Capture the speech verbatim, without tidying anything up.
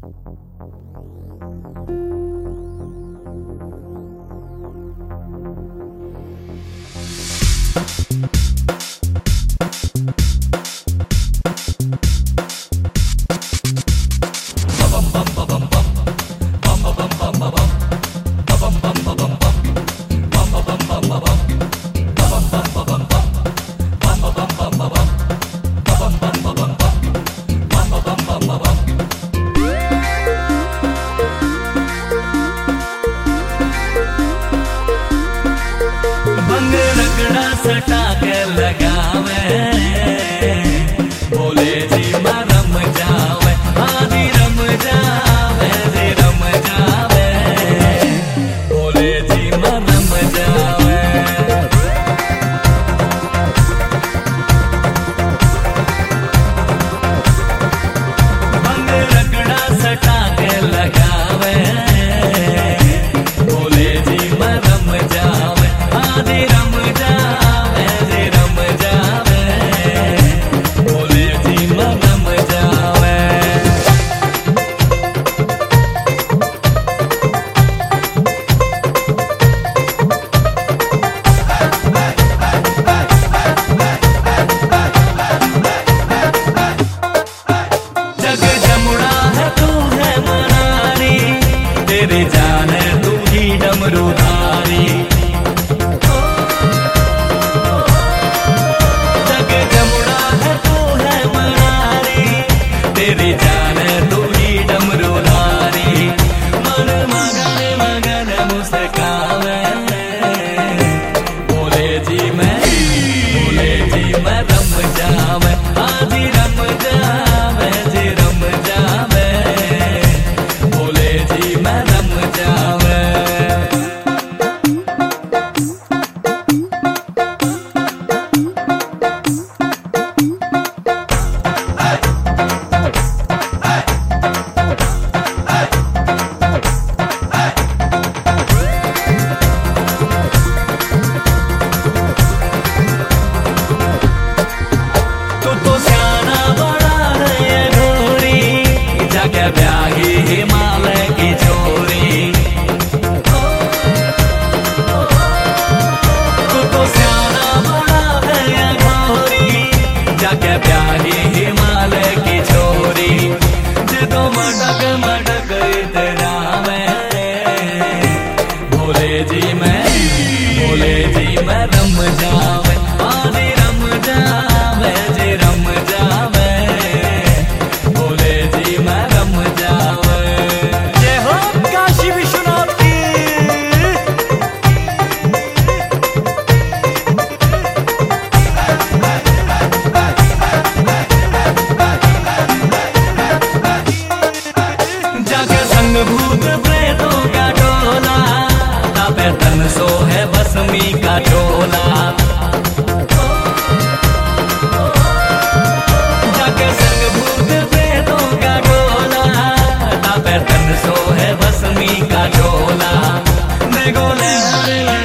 सटा के लगावे बोले जी मैं रम जावे आदि रम जावे जी रम जावे बोले जी मैं रम जावे भंग रगड़ा सटा के लगावे बोले जी मैं रम जावे आदि रम जावे जी रम जावे बोले जी मैं रम जावे जग जमुड़ा है तू है मनारी तेरी जान है तू ही डमरूधारी तेरी जान तू ही डमरूधारी मन मगन मगन मुस्कावे बोले जी मैं बोले जी मैं रम जावे आजी रम जावे जी रम जावे बोले जी मैं रम जावे क्या ब्याही हिमालय की छोरी तू तो स्याना बड़ा है ये घोरी जाके ब्याही हिमालय की छोरी जो मटक मटक इतना मैं बोले जी मैं बोले जी मैं रम जावे आदि रम जावे जी रम जावे बोले जी मैं रम जावे जय हो काशी विश्वनाथ की जाके संग भूत प्रेतों का टोला तापे तन सो है भस्मी का टोला जाके संग भूत प्रेतों का टोला तापे तन सो है भस्मी का टोला मैं गोले